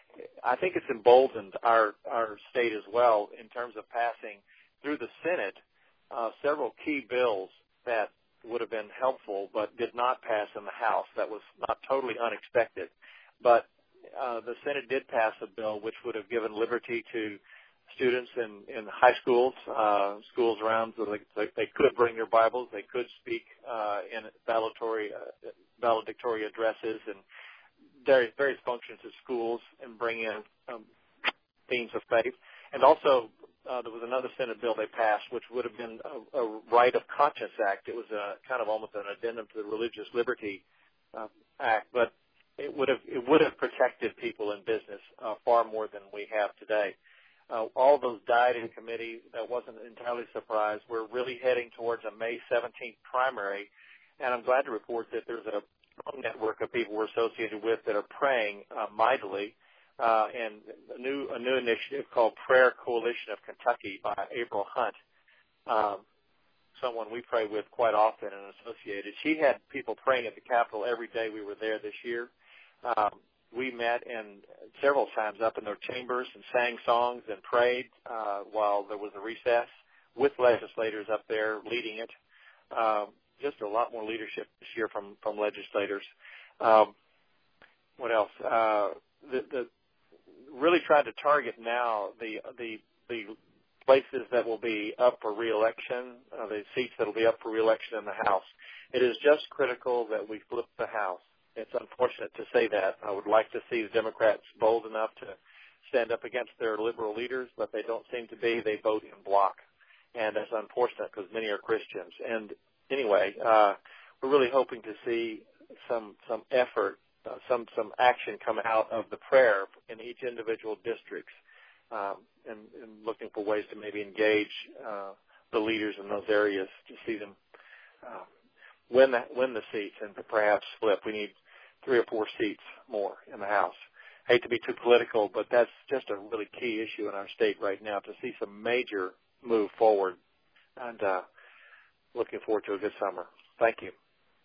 I think it's emboldened our our state as well in terms of passing through the Senate uh, several key bills that would have been helpful but did not pass in the House. That was not totally unexpected, but uh, the Senate did pass a bill which would have given liberty to students in, in high schools, uh, schools around, so they, they could bring their Bibles, they could speak uh, in valedictory, uh, valedictory addresses and various, various functions of schools and bring in um, themes of faith. And also, uh, there was another Senate bill they passed, which would have been a, a Right of Conscience Act. It was a, kind of almost an addendum to the Religious Liberty uh, Act, but it would have it would have protected people in business uh, far more than we have today. Uh, all those died in committee. That wasn't entirely surprised. We're really heading towards a May seventeenth primary, and I'm glad to report that there's a strong network of people we're associated with that are praying uh, mightily, uh, and a new a new initiative called Prayer Coalition of Kentucky by April Hunt, um, someone we pray with quite often and associated. She had people praying at the Capitol every day we were there this year. Um, we met and several times up in their chambers and sang songs and prayed uh, while there was a recess with legislators up there leading it. Um, just a lot more leadership this year from, from legislators. Um, what else? Uh, the, the really trying to target now the the the places that will be up for re-election, uh, the seats that will be up for re-election in the House. It is just critical that we flip the House. It's unfortunate to say that. I would like to see the Democrats bold enough to stand up against their liberal leaders, but they don't seem to be. They vote in bloc, and that's unfortunate because many are Christians. And anyway, uh, we're really hoping to see some some effort, uh, some some action come out of the prayer in each individual districts, um, and, and looking for ways to maybe engage uh, the leaders in those areas to see them uh, win the win the seats and perhaps flip. We need three or four seats more in the House. I hate to be too political, but that's just a really key issue in our state right now, to see some major move forward. And uh, looking forward to a good summer. Thank you.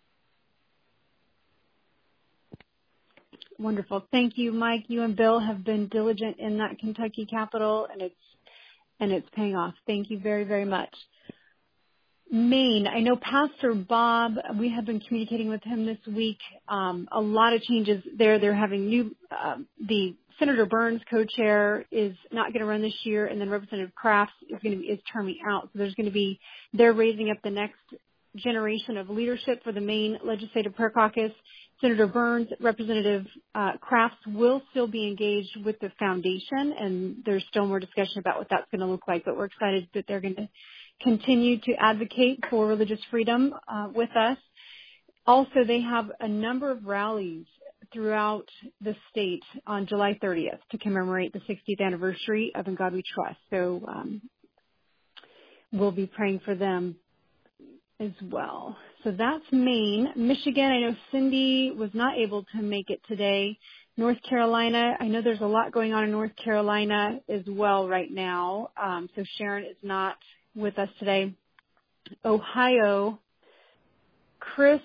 Wonderful. Thank you, Mike. You and Bill have been diligent in that Kentucky Capitol, and it's and it's paying off. Thank you very, very much. Maine, I know Pastor Bob, we have been communicating with him this week. Um, a lot of changes there. They're having new, uh, the Senator Burns co-chair is not going to run this year, and then Representative Crafts is going to be, is terming out. So there's going to be, they're raising up the next generation of leadership for the Maine Legislative Prayer Caucus. Senator Burns, Representative uh, Crafts will still be engaged with the foundation, and there's still more discussion about what that's going to look like, but we're excited that they're going to continue to advocate for religious freedom uh, with us. Also, they have a number of rallies throughout the state on July thirtieth to commemorate the sixtieth anniversary of In God We Trust. So um, we'll be praying for them as well. So that's Maine. Michigan, I know Cindy was not able to make it today. North Carolina, I know there's a lot going on in North Carolina as well right now. Um, so Sharon is not with us today. Ohio, Chris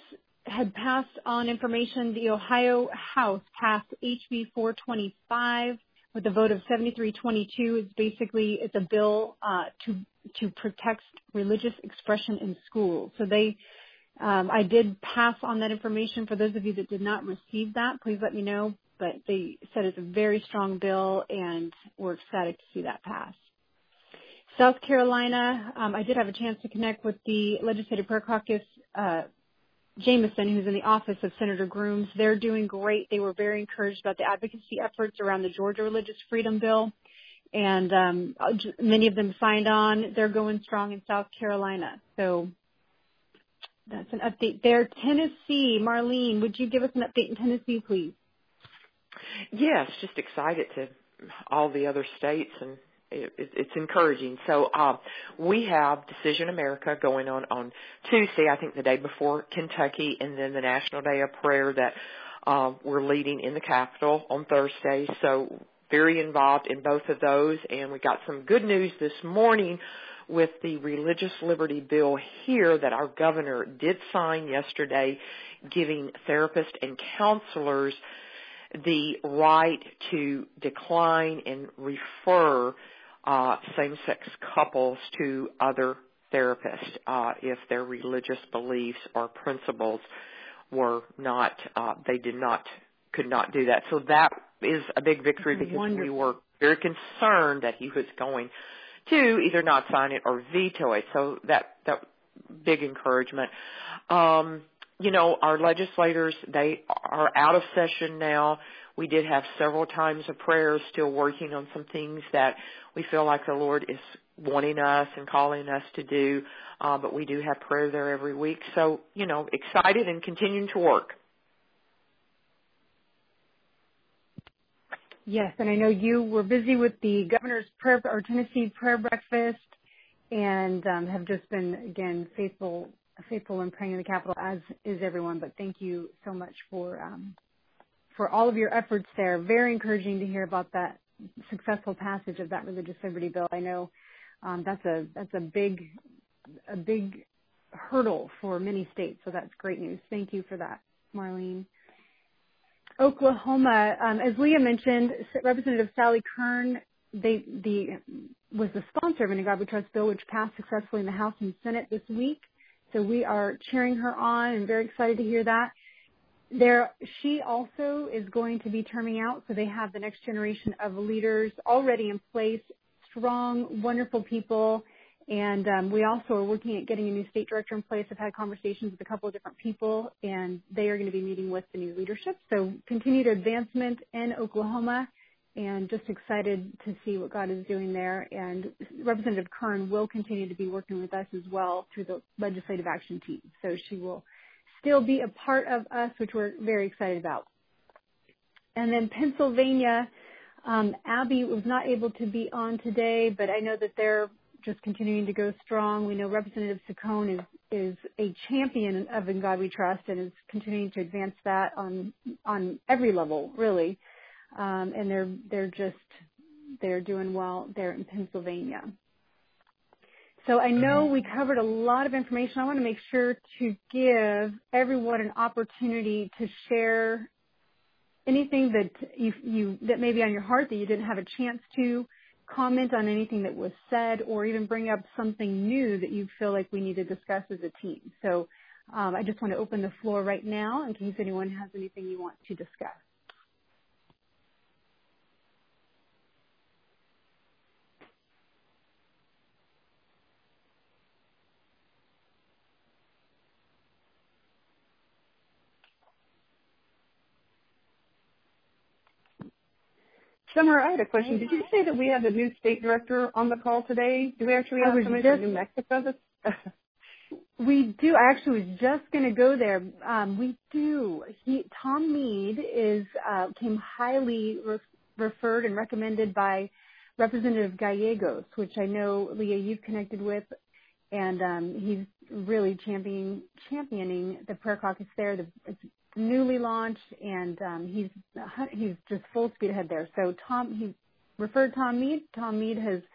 had passed on information. The Ohio House passed H B four twenty-five with a vote of seventy-three twenty-two. It's basically, it's a bill uh, to to protect religious expression in schools. So they, um, I did pass on that information. For those of you that did not receive that, please let me know. But they said it's a very strong bill, and we're excited to see that pass. South Carolina, um, I did have a chance to connect with the Legislative Prayer Caucus, uh, Jameson, who's in the office of Senator Grooms. They're doing great. They were very encouraged about the advocacy efforts around the Georgia Religious Freedom Bill, and um, many of them signed on. They're going strong in South Carolina. So that's an update there. Tennessee, Marlene, would you give us an update in Tennessee, please? Yes, just excited to all the other states, and it, it, it's encouraging. So uh, we have Decision America going on on Tuesday, I think the day before Kentucky, and then the National Day of Prayer that uh, we're leading in the Capitol on Thursday. So very involved in both of those, and we got some good news this morning with the Religious Liberty Bill here that our governor did sign yesterday, giving therapists and counselors the right to decline and refer uh, same-sex couples to other therapists uh, if their religious beliefs or principles were not, uh, they did not, could not do that. So that is a big victory because Wonderful. We were very concerned that he was going to either not sign it or veto it. So that, that big encouragement. Um, You know, our legislators, they are out of session now. We did have several times of prayer, still working on some things that we feel like the Lord is wanting us and calling us to do. Uh, but we do have prayer there every week. So, you know, excited and continuing to work. Yes, and I know you were busy with the governor's prayer or Tennessee prayer breakfast, and um, have just been, again, faithful faithful in praying in the Capitol, as is everyone. But thank you so much for um, for all of your efforts there. Very encouraging to hear about that successful passage of that religious liberty bill. I know um, that's a that's a big a big hurdle for many states, so that's great news. Thank you for that, Marlene. Oklahoma, um, as Leah mentioned, Representative Sally Kern, they the was the sponsor of an Agape Trust bill, which passed successfully in the House and Senate this week. So we are cheering her on and very excited to hear that. There, she also is going to be terming out, so they have the next generation of leaders already in place, strong, wonderful people. And um, we also are working at getting a new state director in place. I've had conversations with a couple of different people, and they are going to be meeting with the new leadership. So continued advancement in Oklahoma, and just excited to see what God is doing there. And Representative Kern will continue to be working with us as well through the legislative action team. So she will still be a part of us, which we're very excited about. And then Pennsylvania, um, Abby was not able to be on today, but I know that they're just continuing to go strong. We know Representative Saccone is, is a champion of Agape Trust and is continuing to advance that on on every level, really. Um, and they're they're just they're doing well there in Pennsylvania. So I know we covered a lot of information. I want to make sure to give everyone an opportunity to share anything that you, you that may be on your heart that you didn't have a chance to, comment on anything that was said, or even bring up something new that you feel like we need to discuss as a team. So um, I just want to open the floor right now in case anyone has anything you want to discuss. Summer, I had a question. Did you say that we have a new state director on the call today? Do we actually have somebody from New Mexico? We do. I actually was just going to go there. Um, we do. He, Tom Mead is uh, came highly re- referred and recommended by Representative Gallegos, which I know, Leah, you've connected with, and um, he's really championing championing the prayer caucus there. The, it's newly launched, and um, he's he's just full speed ahead there. So Tom, he referred Tom Mead. Tom Mead has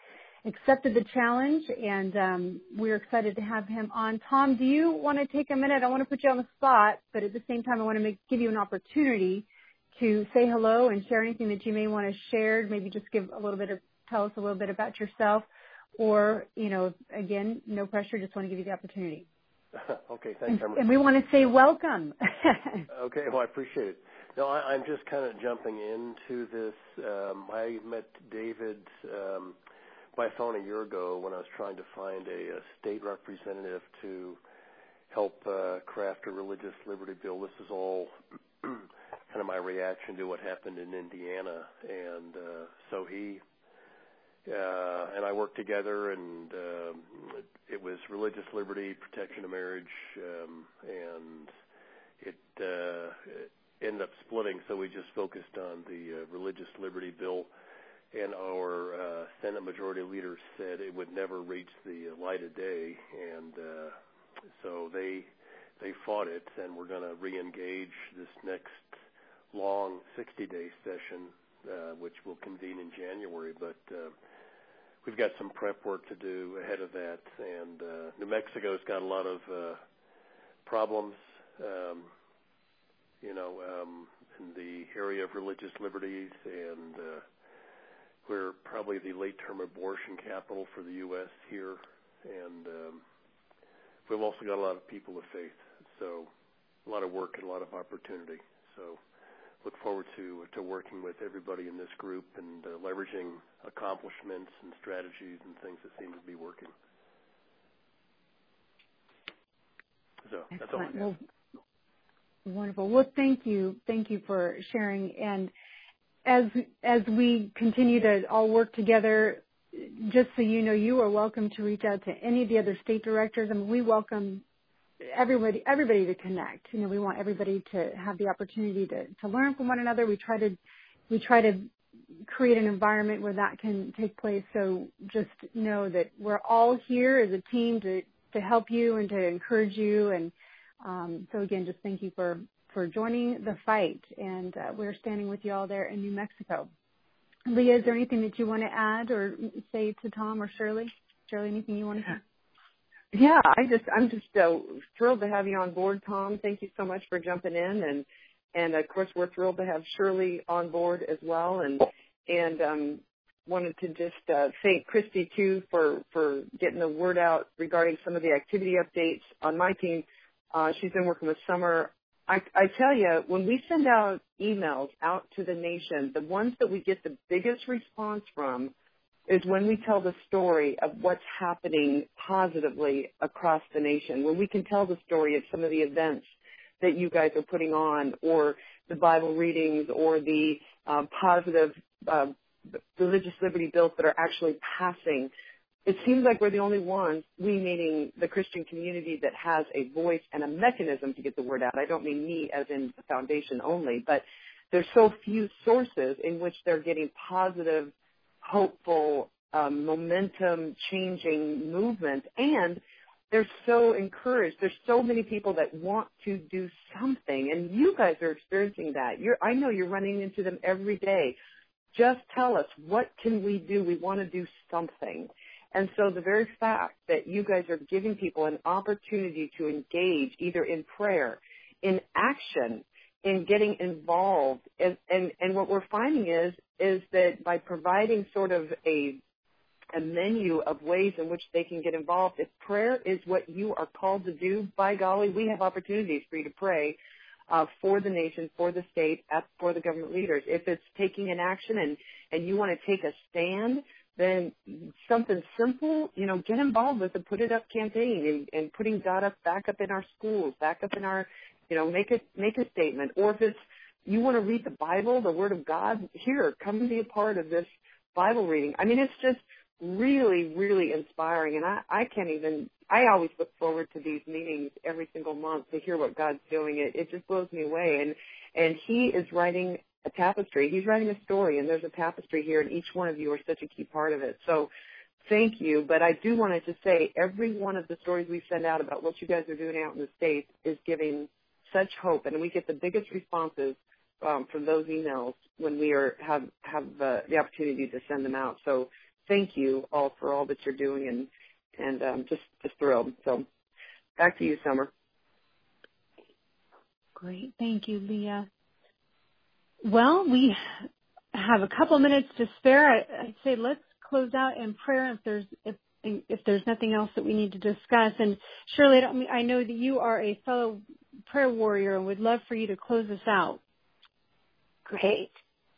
accepted the challenge, and um, we're excited to have him on. Tom, do you want to take a minute? I want to put you on the spot, but at the same time, I want to make, give you an opportunity to say hello and share anything that you may want to share. Maybe just give a little bit of, tell us a little bit about yourself, or, you know, again, no pressure, just want to give you the opportunity. Okay, thanks, and, and we want to say welcome. Okay, well, I appreciate it. No, I, I'm just kind of jumping into this. Um, I met David um, by phone a year ago when I was trying to find a, a state representative to help uh, craft a religious liberty bill. This is all kind of my reaction to what happened in Indiana, and uh, so he uh, and I worked together, and uh, it was religious liberty, protection of marriage, um, and it, uh, it ended up splitting. So we just focused on the uh, religious liberty bill, and our uh, Senate Majority Leader said it would never reach the light of day, and uh, so they they fought it, and we're going to re-engage this next long sixty-day session, uh, which will convene in January, but uh, we've got some prep work to do ahead of that, and uh, New Mexico's got a lot of uh, problems, um, you know, um, in the area of religious liberties, and uh, we're probably the late-term abortion capital for the U S here, and um, we've also got a lot of people of faith, so a lot of work and a lot of opportunity. So look forward to to working with everybody in this group and uh, leveraging accomplishments and strategies and things that seem to be working. So that's all I have. Well, wonderful. Well, thank you. Thank you for sharing. And as as we continue to all work together, just so you know, you are welcome to reach out to any of the other state directors. I mean, we welcome everybody everybody to connect. You know, we want everybody to have the opportunity to, to learn from one another. We try to we try to create an environment where that can take place. So just know that we're all here as a team to, to help you and to encourage you. And um, so again, just thank you for, for joining the fight. And uh, we're standing with you all there in New Mexico. Leah, is there anything that you want to add or say to Tom or Shirley? Shirley, anything you want to say? Yeah, I just I'm just uh, thrilled to have you on board, Tom. Thank you so much for jumping in, and and of course we're thrilled to have Shirley on board as well, and and um, wanted to just uh, thank Christy too for for getting the word out regarding some of the activity updates on my team. Uh, she's been working with Summer. I, I tell you, when we send out emails out to the nation, the ones that we get the biggest response from is when we tell the story of what's happening positively across the nation, when we can tell the story of some of the events that you guys are putting on, or the Bible readings, or the um, positive uh, religious liberty bills that are actually passing. It seems like we're the only ones, we meaning the Christian community, that has a voice and a mechanism to get the word out. I don't mean me as in the foundation only, but there's so few sources in which they're getting positive, hopeful, um, momentum-changing movement, and they're so encouraged. There's so many people that want to do something, and you guys are experiencing that. You're, I know you're running into them every day. Just tell us, what can we do? We want to do something. And so the very fact that you guys are giving people an opportunity to engage either in prayer, in action, in getting involved, and, and, and what we're finding is is that by providing sort of a a menu of ways in which they can get involved, if prayer is what you are called to do, by golly, we have opportunities for you to pray uh, for the nation, for the state, for the government leaders. If it's taking an action and, and you want to take a stand, then something simple, you know, get involved with the Put It Up campaign and, and putting God up back up in our schools, back up in our, you know, make a, make a statement. Or if it's, you want to read the Bible, the Word of God, here, come and be a part of this Bible reading. I mean, it's just really, really inspiring. And I, I can't even, I always look forward to these meetings every single month to hear what God's doing. It, it just blows me away. And, and he is writing a tapestry. He's writing a story, and there's a tapestry here, and each one of you are such a key part of it. So thank you. But I do want to just say every one of the stories we send out about what you guys are doing out in the States is giving such hope, and we get the biggest responses um, from those emails when we are have have uh, the opportunity to send them out. So thank you all for all that you're doing, and and um, just just thrilled. So back to you, Summer. Great. Thank you, Leah. Well, we have a couple minutes to spare. I, I'd say let's close out in prayer if there's if if there's nothing else that we need to discuss. And Shirley, I, mean, I know that you are a fellow prayer warrior and would love for you to close us out. Great.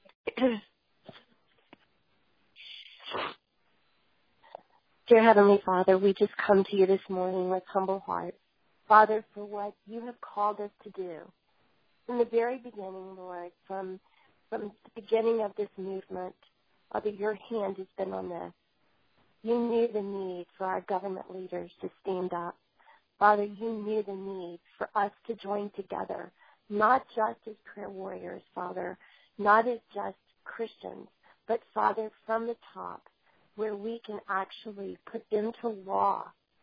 Dear Heavenly Father, we just come to you this morning with humble hearts. Father, for what you have called us to do. In the very beginning, Lord, from from the beginning of this movement, Father, your hand has been on this. You knew the need for our government leaders to stand up. Father, you knew the need for us to join together, not just as prayer warriors, Father, not as just Christians, but, Father, from the top, where we can actually put into law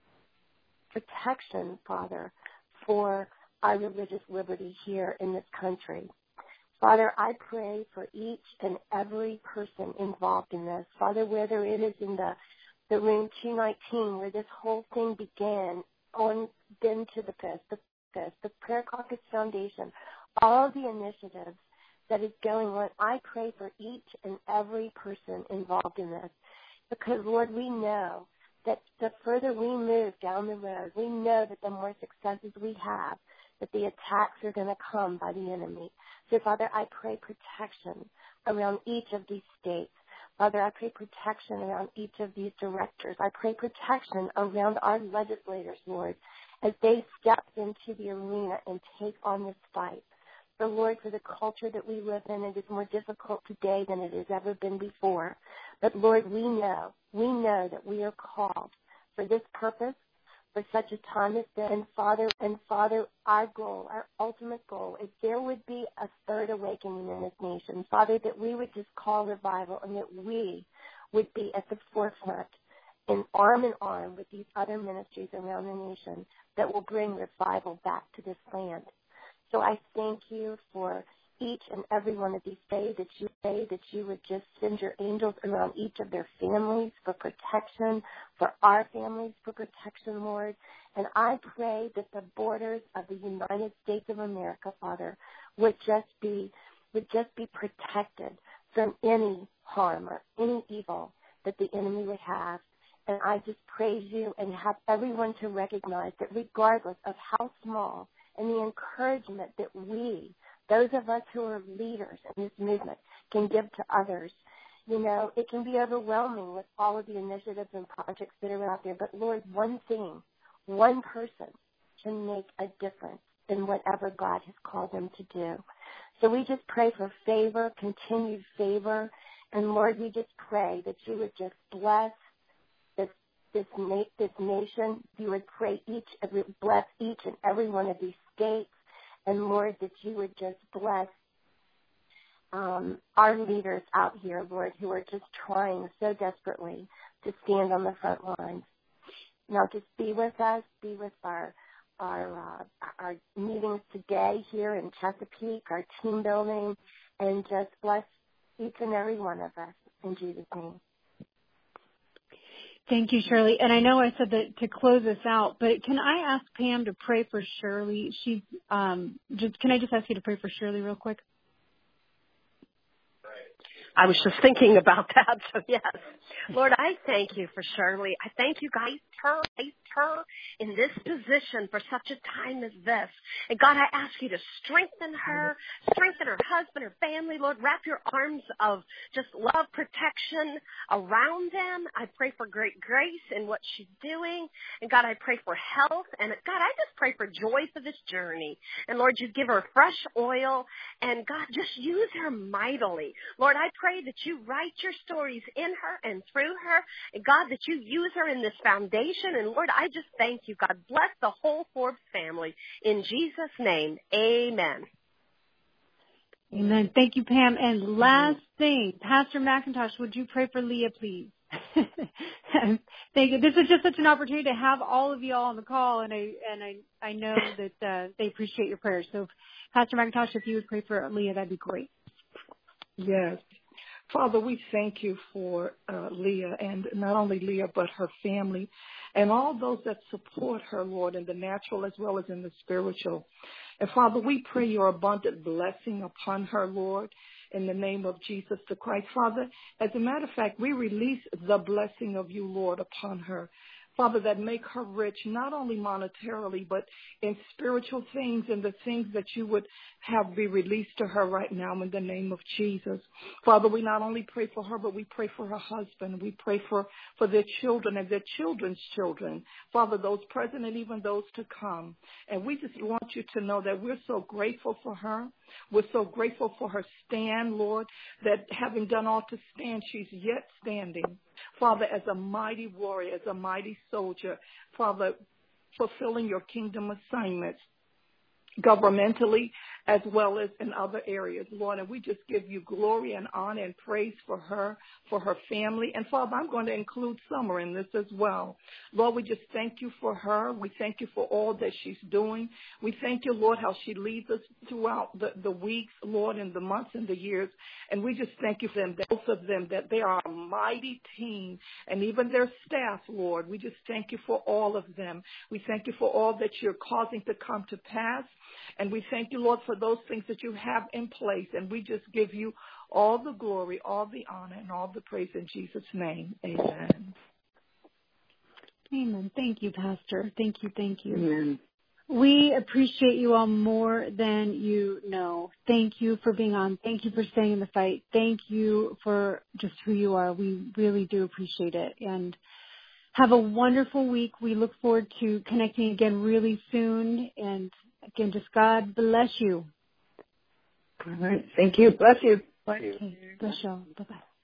protection, Father, for our religious liberty here in this country. Father, I pray for each and every person involved in this. Father, whether it is in the, the room two nineteen where this whole thing began, on then to the fifth, the fifth, the Prayer Caucus Foundation, all the initiatives that is going on, I pray for each and every person involved in this. Because, Lord, we know that the further we move down the road, we know that the more successes we have, that the attacks are going to come by the enemy. So, Father, I pray protection around each of these states. Father, I pray protection around each of these directors. I pray protection around our legislators, Lord, as they step into the arena and take on this fight. So, Lord, for the culture that we live in, it is more difficult today than it has ever been before. But, Lord, we know, we know that we are called for this purpose, for such a time as this. And Father, and Father, our goal, our ultimate goal is there would be a third awakening in this nation. Father, that we would just call revival and that we would be at the forefront and arm in arm with these other ministries around the nation that will bring revival back to this land. So I thank you for each and every one of these days that you say that you would just send your angels around each of their families for protection, for our families for protection, Lord. And I pray that the borders of the United States of America, Father, would just be would just be protected from any harm or any evil that the enemy would have. And I just praise you and have everyone to recognize that regardless of how small, and the encouragement that we, those of us who are leaders in this movement, can give to others. You know, it can be overwhelming with all of the initiatives and projects that are out there, but Lord, one thing, one person can make a difference in whatever God has called them to do. So we just pray for favor, continued favor, and Lord, we just pray that you would just bless this this, na- this nation. You would pray each, every, bless each and every one of these states, and Lord, that you would just bless um, our leaders out here, Lord, who are just trying so desperately to stand on the front lines. Now, just be with us, be with our our uh, our meetings today here in Chesapeake, our team building, and just bless each and every one of us in Jesus' name. Thank you, Shirley. And I know I said that to close us out, but can I ask Pam to pray for Shirley? She's um, just. Can I just ask you to pray for Shirley real quick? I was just thinking about that, so yes. Lord, I thank you for Shirley. I thank you, God, her, her in this position for such a time as this. And God, I ask you to strengthen her, strengthen her husband, her family. Lord, wrap your arms of just love, protection around them. I pray for great grace in what she's doing. And God, I pray for health. And God, I just pray for joy for this journey. And Lord, you give her fresh oil. And God, just use her mightily. Lord, I pray that you write your stories in her and through her, and God, that you use her in this foundation. And Lord, I just thank you. God, bless the whole Forbes family. In Jesus' name, amen. Amen. Thank you, Pam. And last thing, Pastor McIntosh, would you pray for Leah, please? Thank you. This is just such an opportunity to have all of you all on the call, and I and I I know that uh, they appreciate your prayers. So, Pastor McIntosh, if you would pray for Leah, that'd be great. Yes. Father, we thank you for uh, Leah, and not only Leah, but her family, and all those that support her, Lord, in the natural as well as in the spiritual. And Father, we pray your abundant blessing upon her, Lord, in the name of Jesus the Christ. Father, as a matter of fact, we release the blessing of you, Lord, upon her. Father, that make her rich, not only monetarily, but in spiritual things and the things that you would have be released to her right now in the name of Jesus. Father, we not only pray for her, but we pray for her husband. We pray for, for their children and their children's children. Father, those present and even those to come. And we just want you to know that we're so grateful for her. We're so grateful for her stand, Lord, that having done all to stand, she's yet standing. Father, as a mighty warrior, as a mighty soldier, Father, fulfilling your kingdom assignments governmentally as well as in other areas, Lord. And we just give you glory and honor and praise for her, for her family. And Father, I'm going to include Summer in this as well. Lord, we just thank you for her. We thank you for all that she's doing. We thank you, Lord, how she leads us throughout the, the weeks, Lord, and the months and the years. And we just thank you for them, both of them, that they are a mighty team, and even their staff, Lord. We just thank you for all of them. We thank you for all that you're causing to come to pass. And we thank you, Lord, for those things that you have in place. And we just give you all the glory, all the honor, and all the praise in Jesus' name. Amen. Amen. Thank you, Pastor. Thank you. Thank you. Amen. We appreciate you all more than you know. Thank you for being on. Thank you for staying in the fight. Thank you for just who you are. We really do appreciate it. And have a wonderful week. We look forward to connecting again really soon. And again, just God bless you. All right. Thank you. Bless you. Okay. Bless you. Bye-bye.